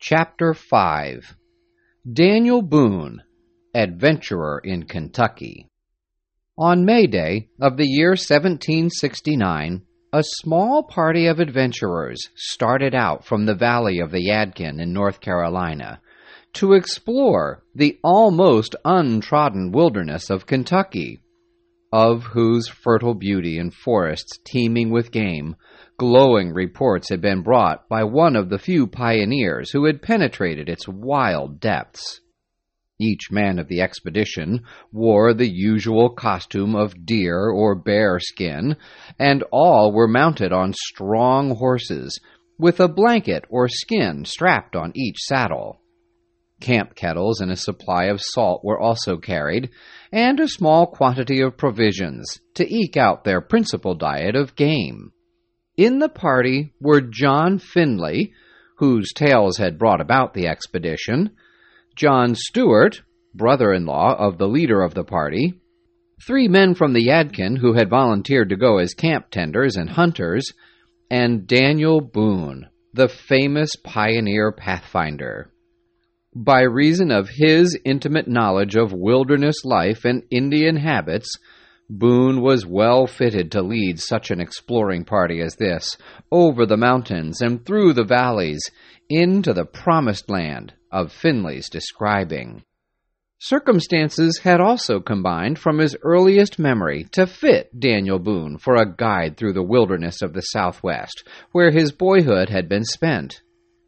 Chapter 5 Daniel Boone, Adventurer in Kentucky. On May Day of the year 1769, a small party of adventurers started out from the valley of the Yadkin in North Carolina to explore the almost untrodden wilderness of Kentucky, of whose fertile beauty and forests teeming with game glowing reports had been brought by one of the few pioneers who had penetrated its wild depths. Each man of the expedition wore the usual costume of deer or bear skin, and all were mounted on strong horses, with a blanket or skin strapped on each saddle. Camp kettles and a supply of salt were also carried, and a small quantity of provisions to eke out their principal diet of game. In the party were John Finley, whose tales had brought about the expedition, John Stewart, brother-in-law of the leader of the party, 3 men from the Yadkin who had volunteered to go as camp tenders and hunters, and Daniel Boone, the famous pioneer pathfinder. By reason of his intimate knowledge of wilderness life and Indian habits, Boone was well fitted to lead such an exploring party as this, over the mountains and through the valleys, into the promised land of Finley's describing. Circumstances had also combined from his earliest memory to fit Daniel Boone for a guide through the wilderness of the Southwest, where his boyhood had been spent.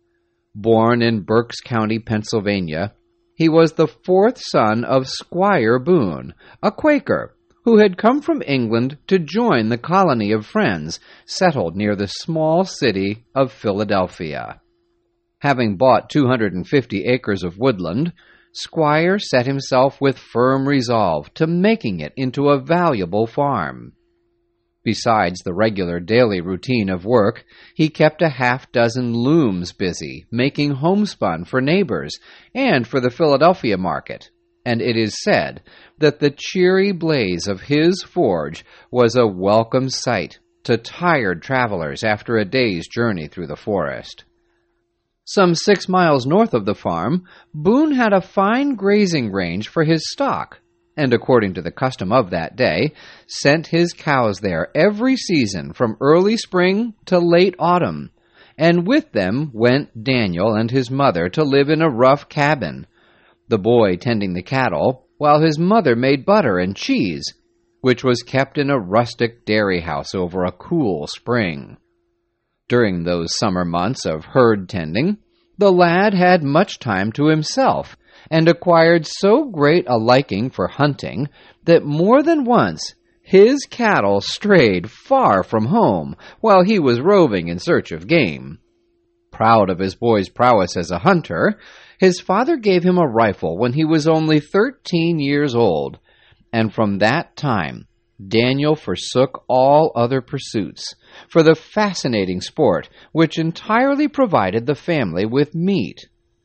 Born in Berks County, Pennsylvania, he was the 4th son of Squire Boone, a Quaker, who had come from England to join the colony of Friends settled near the small city of Philadelphia. Having bought 250 acres of woodland, Squire set himself with firm resolve to making it into a valuable farm. Besides the regular daily routine of work, he kept a half-dozen looms busy, making homespun for neighbors and for the Philadelphia market, and it is said that the cheery blaze of his forge was a welcome sight to tired travelers after a day's journey through the forest. Some 6 miles north of the farm, Boone had a fine grazing range for his stock, and according to the custom of that day, sent his cows there every season from early spring to late autumn, and with them went Daniel and his mother to live in a rough cabin, the boy tending the cattle, while his mother made butter and cheese, which was kept in a rustic dairy house over a cool spring. During those summer months of herd tending, the lad had much time to himself, and acquired so great a liking for hunting that more than once his cattle strayed far from home while he was roving in search of game. Proud of his boy's prowess as a hunter, his father gave him a rifle when he was only 13 years old, and from that time Daniel forsook all other pursuits for the fascinating sport which entirely provided the family with meat.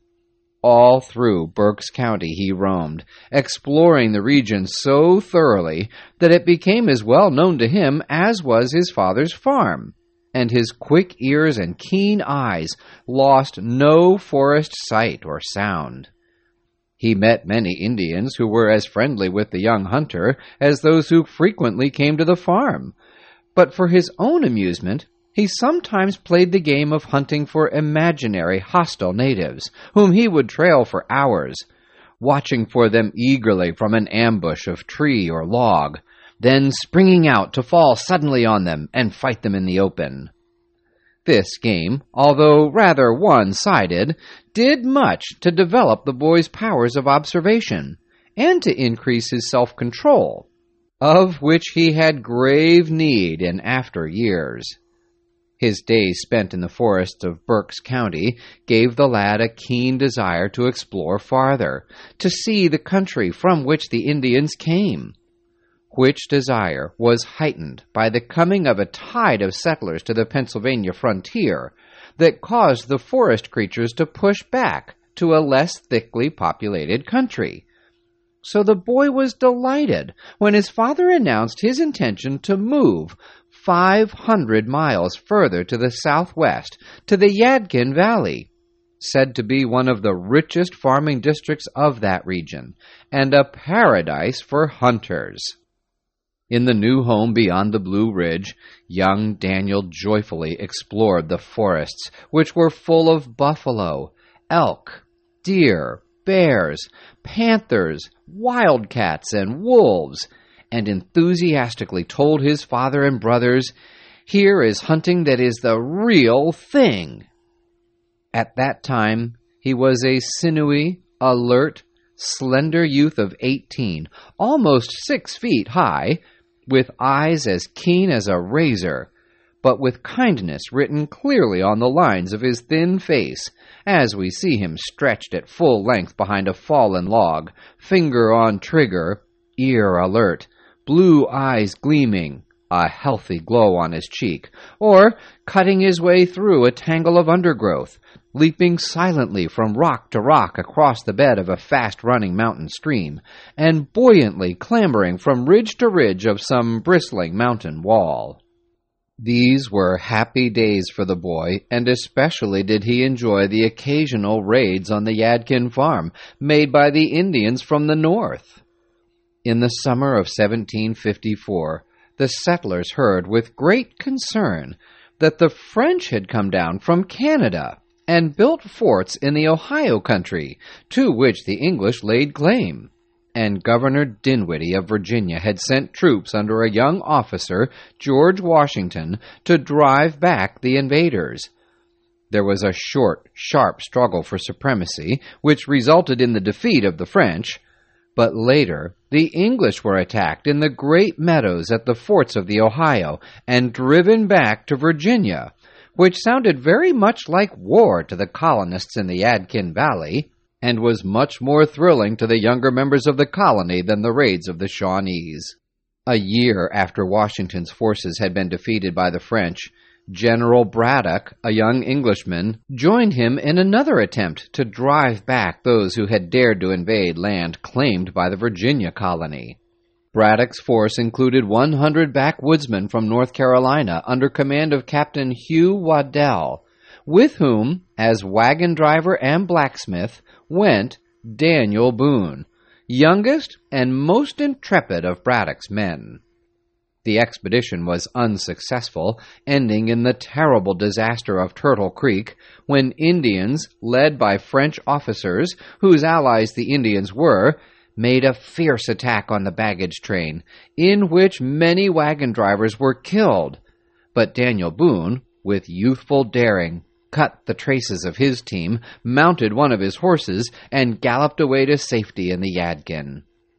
All through Berks County he roamed, exploring the region so thoroughly that it became as well known to him as was his father's farm, and his quick ears and keen eyes lost no forest sight or sound. He met many Indians who were as friendly with the young hunter as those who frequently came to the farm, but for his own amusement he sometimes played the game of hunting for imaginary hostile natives, whom he would trail for hours, watching for them eagerly from an ambush of tree or log, then springing out to fall suddenly on them and fight them in the open. This game, although rather one-sided, did much to develop the boy's powers of observation, and to increase his self-control, of which he had grave need in after years. His days spent in the forests of Berks County gave the lad a keen desire to explore farther, to see the country from which the Indians came, which desire was heightened by the coming of a tide of settlers to the Pennsylvania frontier that caused the forest creatures to push back to a less thickly populated country. So the boy was delighted when his father announced his intention to move 500 miles further to the southwest, to the Yadkin Valley, said to be one of the richest farming districts of that region, and a paradise for hunters. In the new home beyond the Blue Ridge, young Daniel joyfully explored the forests, which were full of buffalo, elk, deer, bears, panthers, wildcats, and wolves, and enthusiastically told his father and brothers, "Here is hunting that is the real thing." At that time, he was a sinewy, alert, slender youth of 18, almost 6 feet high, with eyes as keen as a razor, but with kindness written clearly on the lines of his thin face, as we see him stretched at full length behind a fallen log, finger on trigger, ear alert, blue eyes gleaming, a healthy glow on his cheek, or cutting his way through a tangle of undergrowth, leaping silently from rock to rock across the bed of a fast-running mountain stream, and buoyantly clambering from ridge to ridge of some bristling mountain wall. These were happy days for the boy, and especially did he enjoy the occasional raids on the Yadkin farm made by the Indians from the north. In the summer of 1754, the settlers heard with great concern that the French had come down from Canada and built forts in the Ohio country, to which the English laid claim, and Governor Dinwiddie of Virginia had sent troops under a young officer, George Washington, to drive back the invaders. There was a short, sharp struggle for supremacy, which resulted in the defeat of the French, but later the English were attacked in the great meadows at the forts of the Ohio and driven back to Virginia, which sounded very much like war to the colonists in the Yadkin Valley, and was much more thrilling to the younger members of the colony than the raids of the Shawnees. A year after Washington's forces had been defeated by the French, General Braddock, a young Englishman, joined him in another attempt to drive back those who had dared to invade land claimed by the Virginia colony. Braddock's force included 100 backwoodsmen from North Carolina under command of Captain Hugh Waddell, with whom, as wagon driver and blacksmith, went Daniel Boone, youngest and most intrepid of Braddock's men. The expedition was unsuccessful, ending in the terrible disaster of Turtle Creek, when Indians, led by French officers, whose allies the Indians were, made a fierce attack on the baggage train, in which many wagon drivers were killed. But Daniel Boone, with youthful daring, cut the traces of his team, mounted one of his horses, and galloped away to safety in the Yadkin.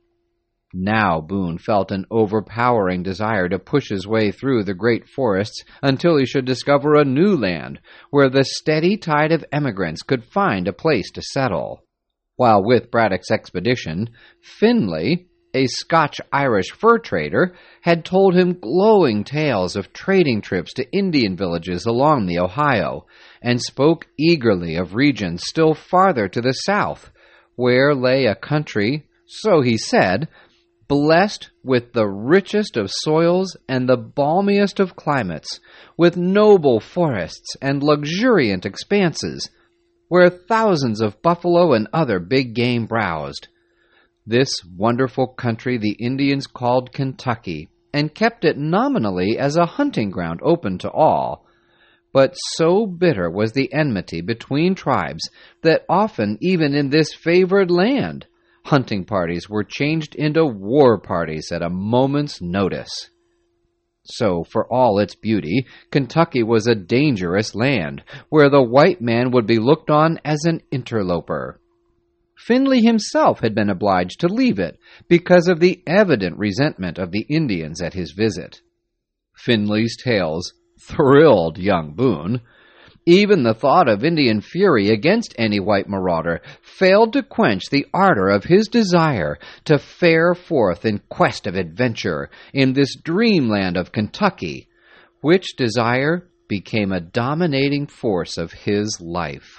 Now Boone felt an overpowering desire to push his way through the great forests until he should discover a new land, where the steady tide of emigrants could find a place to settle. While with Braddock's expedition, Finlay, a Scotch-Irish fur trader, had told him glowing tales of trading trips to Indian villages along the Ohio, and spoke eagerly of regions still farther to the south, where lay a country, so he said, blessed with the richest of soils and the balmiest of climates, with noble forests and luxuriant expanses, where thousands of buffalo and other big game browsed. This wonderful country the Indians called Kentucky, and kept it nominally as a hunting ground open to all. But so bitter was the enmity between tribes that often, even in this favored land, hunting parties were changed into war parties at a moment's notice. So, for all its beauty, Kentucky was a dangerous land, where the white man would be looked on as an interloper. Finlay himself had been obliged to leave it because of the evident resentment of the Indians at his visit. Finlay's tales thrilled young Boone. Even the thought of Indian fury against any white marauder failed to quench the ardor of his desire to fare forth in quest of adventure in this dreamland of Kentucky, which desire became a dominating force of his life.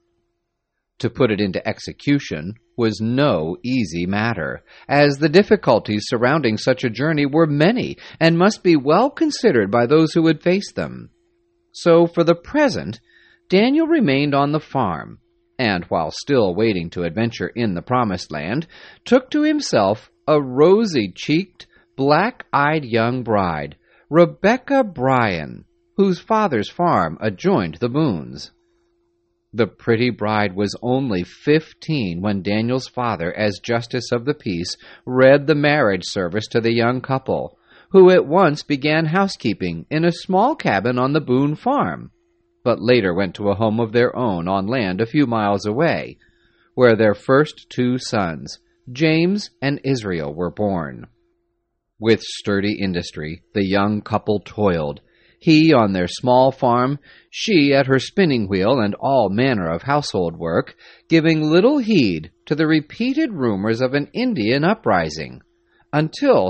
To put it into execution was no easy matter, as the difficulties surrounding such a journey were many and must be well considered by those who would face them. So, for the present, Daniel remained on the farm, and while still waiting to adventure in the Promised Land, took to himself a rosy-cheeked, black-eyed young bride, Rebecca Bryan, whose father's farm adjoined the Boones. The pretty bride was only 15 when Daniel's father, as justice of the peace, read the marriage service to the young couple, who at once began housekeeping in a small cabin on the Boone farm, but later went to a home of their own on land a few miles away, where their first 2 sons, James and Israel, were born. With sturdy industry, the young couple toiled, he on their small farm, she at her spinning wheel and all manner of household work, giving little heed to the repeated rumors of an Indian uprising, until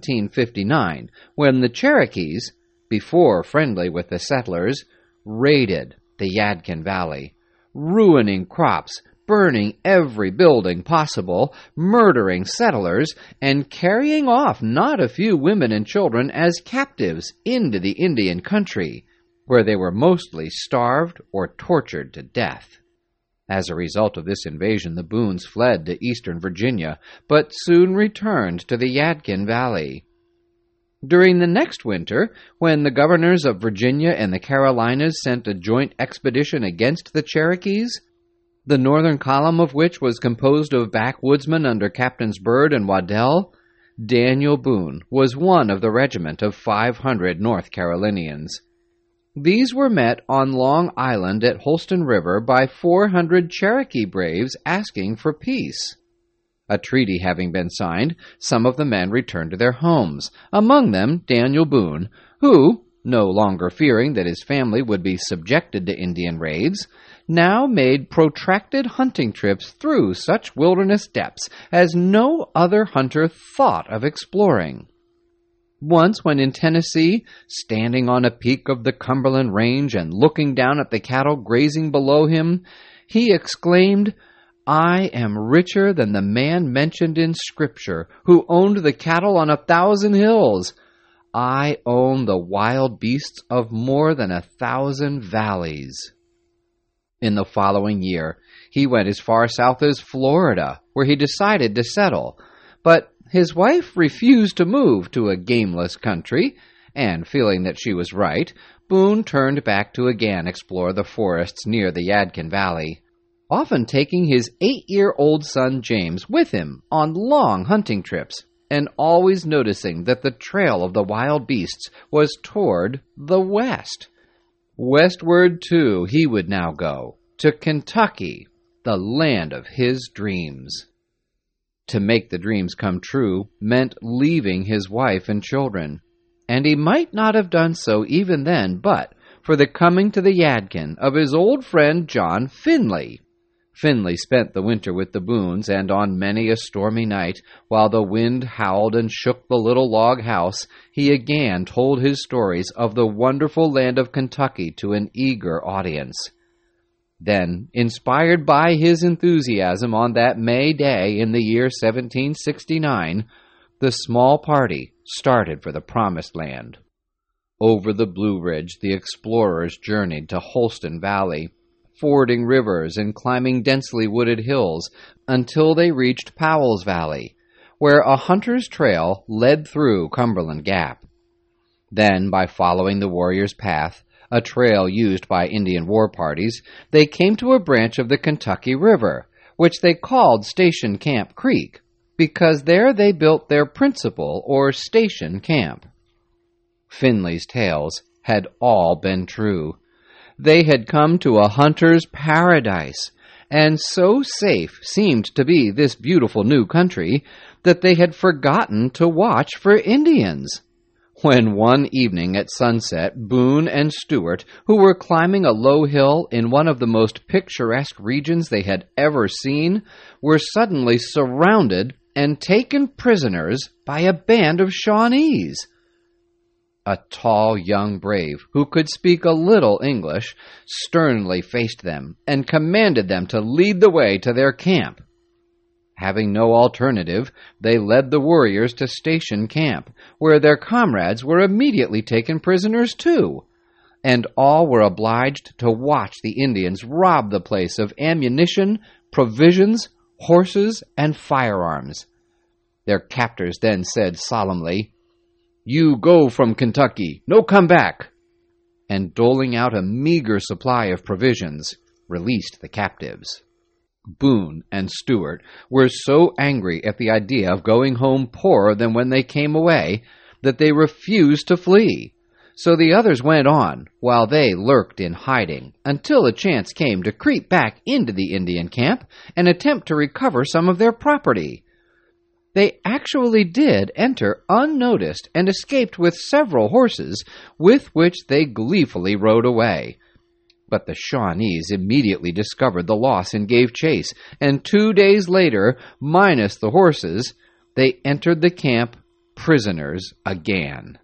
1759, when the Cherokees, before friendly with the settlers, raided the Yadkin Valley, ruining crops, burning every building possible, murdering settlers, and carrying off not a few women and children as captives into the Indian country, where they were mostly starved or tortured to death. As a result of this invasion, the Boones fled to eastern Virginia, but soon returned to the Yadkin Valley. During the next winter, when the governors of Virginia and the Carolinas sent a joint expedition against the Cherokees, the northern column of which was composed of backwoodsmen under Captains Byrd and Waddell, Daniel Boone was one of the regiment of 500 North Carolinians. These were met on Long Island at Holston River by 400 Cherokee braves asking for peace. A treaty having been signed, some of the men returned to their homes, among them Daniel Boone, who, no longer fearing that his family would be subjected to Indian raids, now made protracted hunting trips through such wilderness depths as no other hunter thought of exploring. Once, when in Tennessee, standing on a peak of the Cumberland Range and looking down at the cattle grazing below him, he exclaimed, "I am richer than the man mentioned in Scripture, who owned the cattle on 1,000 hills. I own the wild beasts of more than 1,000 valleys." In the following year, he went as far south as Florida, where he decided to settle, but his wife refused to move to a gameless country, and feeling that she was right, Boone turned back to again explore the forests near the Yadkin Valley, often taking his 8-year-old son James with him on long hunting trips, and always noticing that the trail of the wild beasts was toward the west. Westward, too, he would now go, to Kentucky, the land of his dreams. To make the dreams come true meant leaving his wife and children, and he might not have done so even then but for the coming to the Yadkin of his old friend John Finley. Finley spent the winter with the Boones, and on many a stormy night, while the wind howled and shook the little log house, he again told his stories of the wonderful land of Kentucky to an eager audience. Then, inspired by his enthusiasm on that May day in the year 1769, the small party started for the Promised Land. Over the Blue Ridge, the explorers journeyed to Holston Valley, fording rivers and climbing densely wooded hills until they reached Powell's Valley, where a hunter's trail led through Cumberland Gap. Then, by following the warrior's path, a trail used by Indian war parties, they came to a branch of the Kentucky River, which they called Station Camp Creek, because there they built their principal or station camp. Finley's tales had all been true. They had come to a hunter's paradise, and so safe seemed to be this beautiful new country that they had forgotten to watch for Indians. When one evening at sunset, Boone and Stewart, who were climbing a low hill in one of the most picturesque regions they had ever seen, were suddenly surrounded and taken prisoners by a band of Shawnees. A tall young brave, who could speak a little English, sternly faced them and commanded them to lead the way to their camp. Having no alternative, they led the warriors to Station Camp, where their comrades were immediately taken prisoners too, and all were obliged to watch the Indians rob the place of ammunition, provisions, horses, and firearms. Their captors then said solemnly, "You go from Kentucky, no come back," and doling out a meager supply of provisions, released the captives. Boone and Stuart were so angry at the idea of going home poorer than when they came away that they refused to flee. So the others went on, while they lurked in hiding, until a chance came to creep back into the Indian camp and attempt to recover some of their property. They actually did enter unnoticed and escaped with several horses, with which they gleefully rode away. But the Shawnees immediately discovered the loss and gave chase, and 2 days later, minus the horses, they entered the camp prisoners again.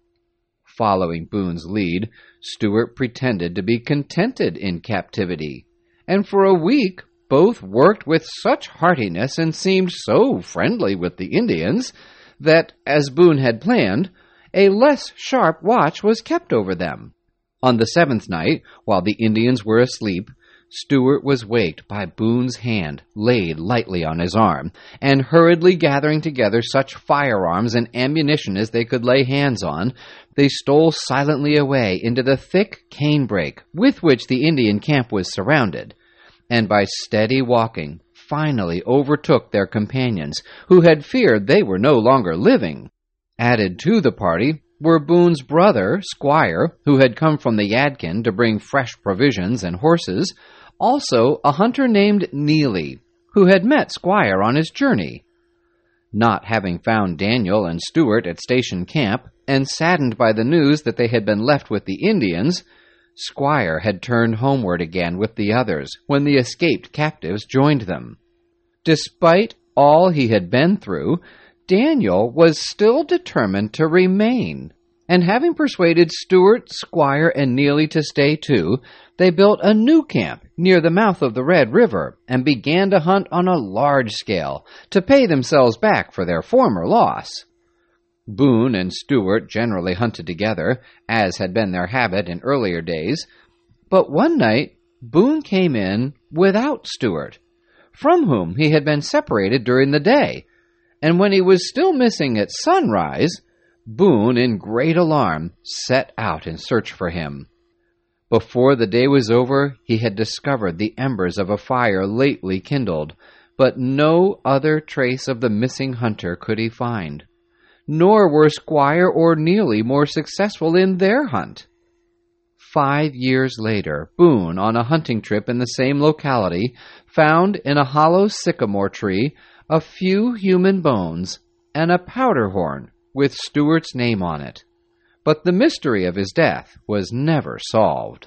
Following Boone's lead, Stuart pretended to be contented in captivity, and for a week both worked with such heartiness and seemed so friendly with the Indians that, as Boone had planned, a less sharp watch was kept over them. On the 7th night, while the Indians were asleep, Stuart was waked by Boone's hand laid lightly on his arm, and hurriedly gathering together such firearms and ammunition as they could lay hands on, they stole silently away into the thick canebrake with which the Indian camp was surrounded, and by steady walking finally overtook their companions, who had feared they were no longer living. Added to the party were Boone's brother, Squire, who had come from the Yadkin to bring fresh provisions and horses, also a hunter named Neely, who had met Squire on his journey. Not having found Daniel and Stuart at Station Camp, and saddened by the news that they had been left with the Indians, Squire had turned homeward again with the others when the escaped captives joined them. Despite all he had been through, Daniel was still determined to remain, and having persuaded Stuart, Squire, and Neely to stay too, they built a new camp near the mouth of the Red River and began to hunt on a large scale to pay themselves back for their former loss. Boone and Stuart generally hunted together, as had been their habit in earlier days, but one night Boone came in without Stuart, from whom he had been separated during the day, and when he was still missing at sunrise, Boone, in great alarm, set out in search for him. Before the day was over, he had discovered the embers of a fire lately kindled, but no other trace of the missing hunter could he find. Nor were Squire or Neely more successful in their hunt. 5 years later, Boone, on a hunting trip in the same locality, found in a hollow sycamore tree a few human bones and a powder horn with Stuart's name on it. But the mystery of his death was never solved.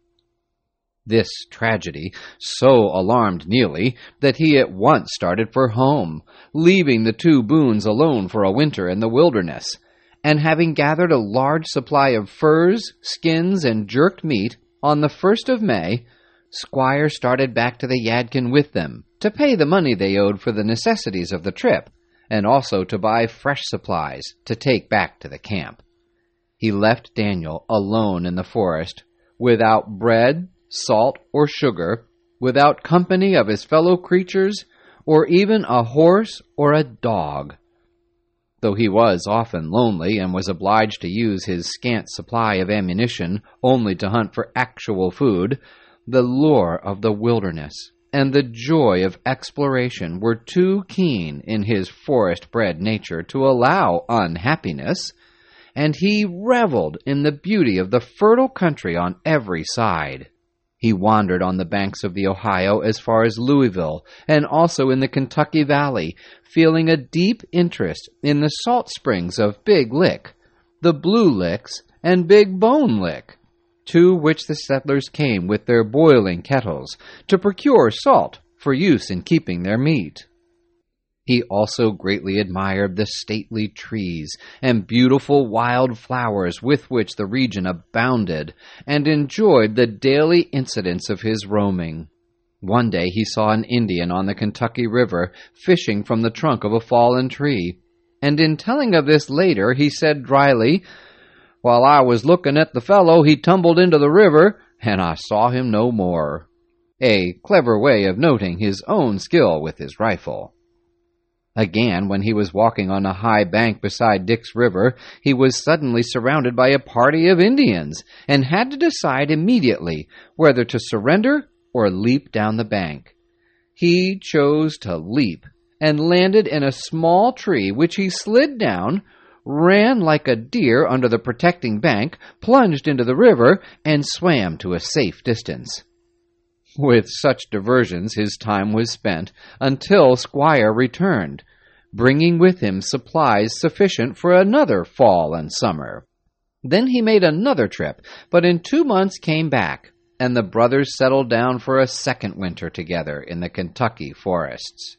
This tragedy so alarmed Neely that he at once started for home, leaving the two Boones alone for a winter in the wilderness, and having gathered a large supply of furs, skins, and jerked meat, on the 1st of May, Squire started back to the Yadkin with them to pay the money they owed for the necessities of the trip, and also to buy fresh supplies to take back to the camp. He left Daniel alone in the forest, without bread, salt, or sugar, without company of his fellow creatures, or even a horse or a dog. Though he was often lonely and was obliged to use his scant supply of ammunition only to hunt for actual food, the lure of the wilderness and the joy of exploration were too keen in his forest-bred nature to allow unhappiness, and he reveled in the beauty of the fertile country on every side. He wandered on the banks of the Ohio as far as Louisville, and also in the Kentucky Valley, feeling a deep interest in the salt springs of Big Lick, the Blue Licks, and Big Bone Lick, to which the settlers came with their boiling kettles to procure salt for use in keeping their meat. He also greatly admired the stately trees and beautiful wild flowers with which the region abounded, and enjoyed the daily incidents of his roaming. One day he saw an Indian on the Kentucky River fishing from the trunk of a fallen tree, and in telling of this later he said dryly, While I was looking at the fellow, he tumbled into the river, and I saw him no more." A clever way of noting his own skill with his rifle. Again, when he was walking on a high bank beside Dick's River, he was suddenly surrounded by a party of Indians, and had to decide immediately whether to surrender or leap down the bank. He chose to leap, and landed in a small tree, which he slid down, ran like a deer under the protecting bank, plunged into the river, and swam to a safe distance. With such diversions his time was spent until Squire returned, bringing with him supplies sufficient for another fall and summer. Then he made another trip, but in 2 months came back, and the brothers settled down for a second winter together in the Kentucky forests.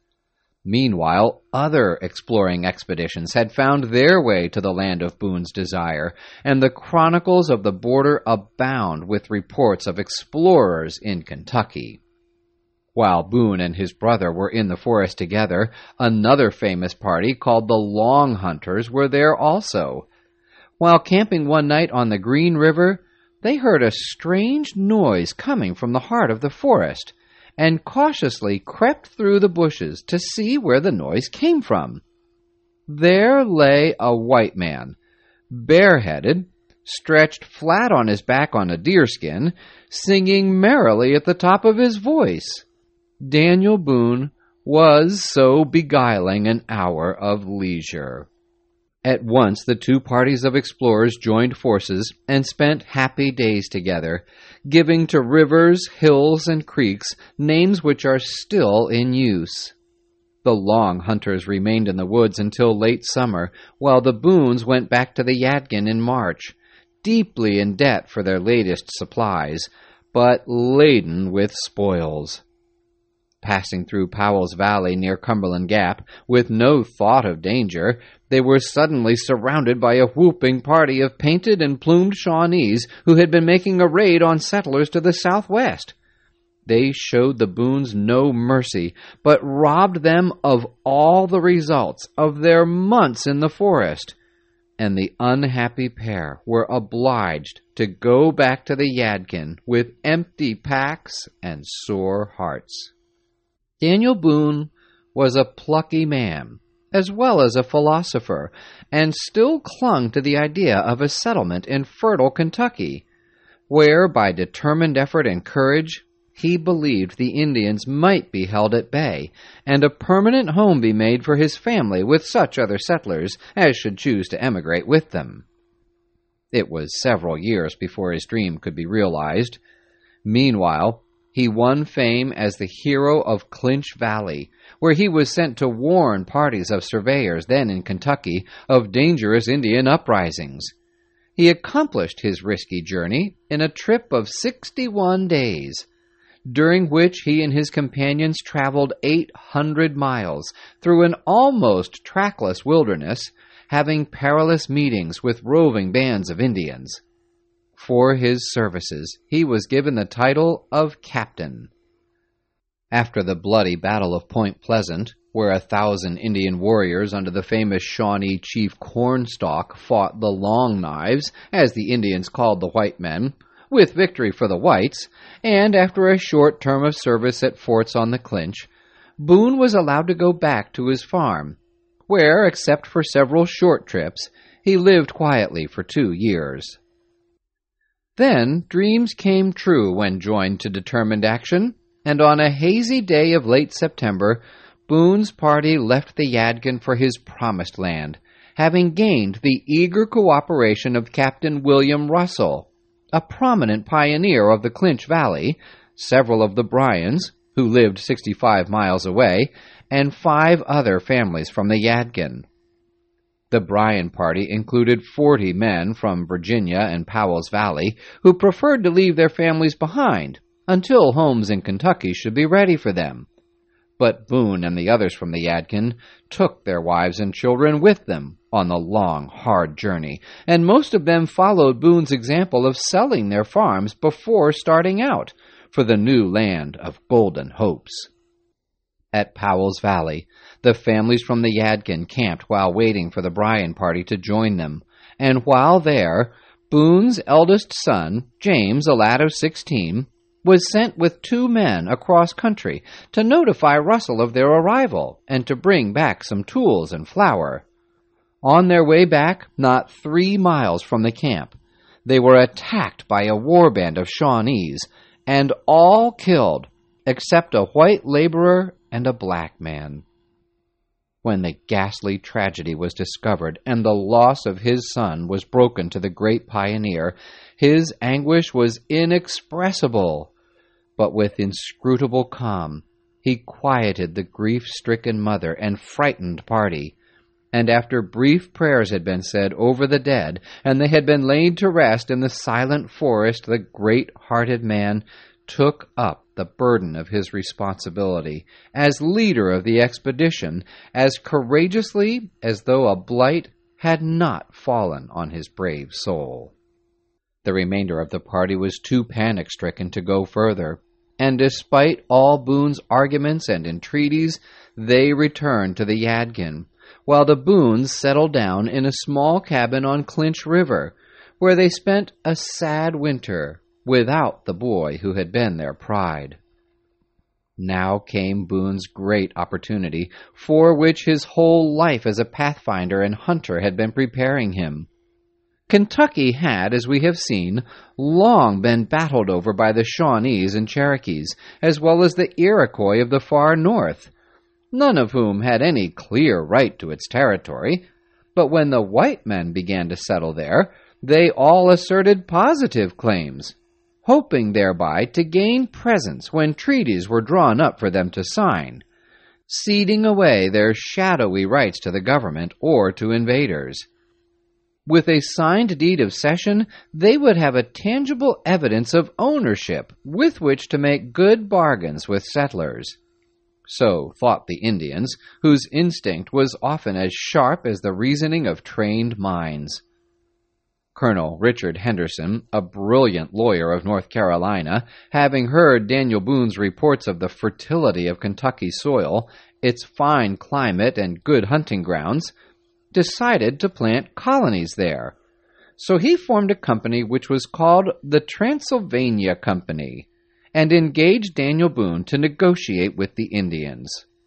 Meanwhile, other exploring expeditions had found their way to the land of Boone's desire, and the chronicles of the border abound with reports of explorers in Kentucky. While Boone and his brother were in the forest together, another famous party called the Long Hunters were there also. While camping one night on the Green River, they heard a strange noise coming from the heart of the forest, and cautiously crept through the bushes to see where the noise came from. There lay a white man, bareheaded, stretched flat on his back on a deerskin, singing merrily at the top of his voice. Daniel Boone was so beguiling an hour of leisure. At once the two parties of explorers joined forces and spent happy days together, giving to rivers, hills, and creeks names which are still in use. The Long Hunters remained in the woods until late summer, while the Boones went back to the Yadkin in March, deeply in debt for their latest supplies, but laden with spoils. Passing through Powell's Valley near Cumberland Gap, with no thought of danger, they were suddenly surrounded by a whooping party of painted and plumed Shawnees who had been making a raid on settlers to the southwest. They showed the Boones no mercy, but robbed them of all the results of their months in the forest, and the unhappy pair were obliged to go back to the Yadkin with empty packs and sore hearts. Daniel Boone was a plucky man, as well as a philosopher, and still clung to the idea of a settlement in fertile Kentucky, where, by determined effort and courage, he believed the Indians might be held at bay, and a permanent home be made for his family with such other settlers as should choose to emigrate with them. It was several years before his dream could be realized. Meanwhile, he won fame as the hero of Clinch Valley, where he was sent to warn parties of surveyors then in Kentucky of dangerous Indian uprisings. He accomplished his risky journey in a trip of 61 days, during which he and his companions traveled 800 miles through an almost trackless wilderness, having perilous meetings with roving bands of Indians. For his services, he was given the title of captain. After the bloody Battle of Point Pleasant, where 1,000 Indian warriors under the famous Shawnee chief Cornstalk fought the Long Knives, as the Indians called the white men, with victory for the whites, and after a short term of service at forts on the Clinch, Boone was allowed to go back to his farm, where, except for several short trips, he lived quietly for 2 years. Then dreams came true when joined to determined action, and on a hazy day of late September, Boone's party left the Yadkin for his promised land, having gained the eager cooperation of Captain William Russell, a prominent pioneer of the Clinch Valley, several of the Bryans, who lived 65 miles away, and 5 other families from the Yadkin. The Bryan party included 40 men from Virginia and Powell's Valley who preferred to leave their families behind until homes in Kentucky should be ready for them. But Boone and the others from the Yadkin took their wives and children with them on the long, hard journey, and most of them followed Boone's example of selling their farms before starting out for the new land of golden hopes. At Powell's Valley, the families from the Yadkin camped while waiting for the Bryan party to join them, and while there, Boone's eldest son, James, a lad of 16, was sent with 2 men across country to notify Russell of their arrival and to bring back some tools and flour. On their way back, not 3 miles from the camp, they were attacked by a war band of Shawnees, and all killed, except a white laborer and a black man. When the ghastly tragedy was discovered and the loss of his son was broken to the great pioneer, his anguish was inexpressible. But with inscrutable calm, he quieted the grief-stricken mother and frightened party, and after brief prayers had been said over the dead, and they had been laid to rest in the silent forest, the great-hearted man took up the burden of his responsibility as leader of the expedition as courageously as though a blight had not fallen on his brave soul. The remainder of the party was too panic-stricken to go further, and despite all Boone's arguments and entreaties, they returned to the Yadkin, while the Boones settled down in a small cabin on Clinch River, where they spent a sad winter without the boy who had been their pride. Now came Boone's great opportunity, for which his whole life as a pathfinder and hunter had been preparing him. Kentucky had, as we have seen, long been battled over by the Shawnees and Cherokees, as well as the Iroquois of the far north, none of whom had any clear right to its territory. But when the white men began to settle there, they all asserted positive claims, hoping thereby to gain presence when treaties were drawn up for them to sign, ceding away their shadowy rights to the government or to invaders. With a signed deed of cession, they would have a tangible evidence of ownership with which to make good bargains with settlers. So thought the Indians, whose instinct was often as sharp as the reasoning of trained minds. Colonel Richard Henderson, a brilliant lawyer of North Carolina, having heard Daniel Boone's reports of the fertility of Kentucky soil, its fine climate and good hunting grounds, decided to plant colonies there. So he formed a company which was called the Transylvania Company, and engaged Daniel Boone to negotiate with the Indians.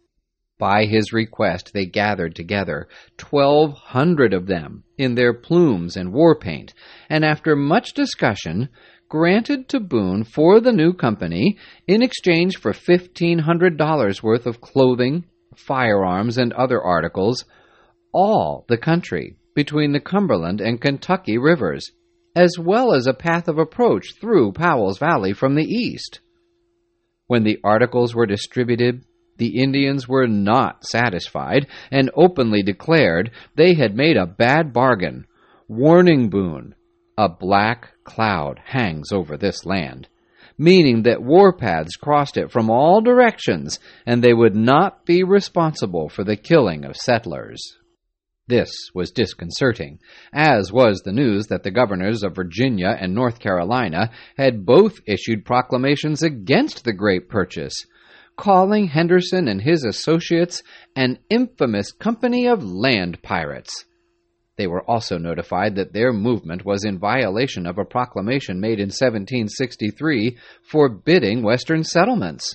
By his request, they gathered together 1,200 of them in their plumes and war paint, and after much discussion, granted to Boone for the new company, in exchange for $1,500 worth of clothing, firearms, and other articles, all the country between the Cumberland and Kentucky rivers, as well as a path of approach through Powell's Valley from the east. When the articles were distributed, the Indians were not satisfied and openly declared they had made a bad bargain, warning Boone, "A black cloud hangs over this land," meaning that warpaths crossed it from all directions and they would not be responsible for the killing of settlers. This was disconcerting, as was the news that the governors of Virginia and North Carolina had both issued proclamations against the great purchase, calling Henderson and his associates an infamous company of land pirates. They were also notified that their movement was in violation of a proclamation made in 1763 forbidding Western settlements.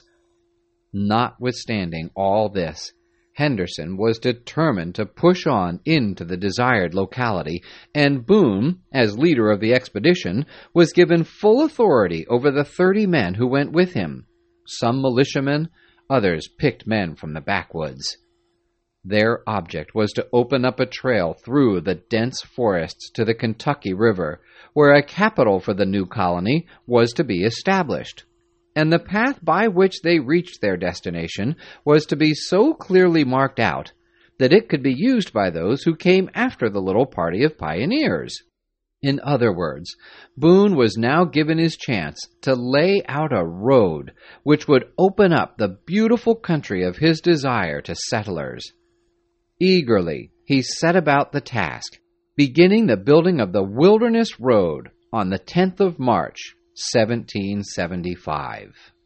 Notwithstanding all this, Henderson was determined to push on into the desired locality, and Boone, as leader of the expedition, was given full authority over the 30 men who went with him, some militiamen, others picked men from the backwoods. Their object was to open up a trail through the dense forests to the Kentucky River, where a capital for the new colony was to be established, and the path by which they reached their destination was to be so clearly marked out that it could be used by those who came after the little party of pioneers. In other words, Boone was now given his chance to lay out a road which would open up the beautiful country of his desire to settlers. Eagerly, he set about the task, beginning the building of the Wilderness Road on the 10th of March, 1775.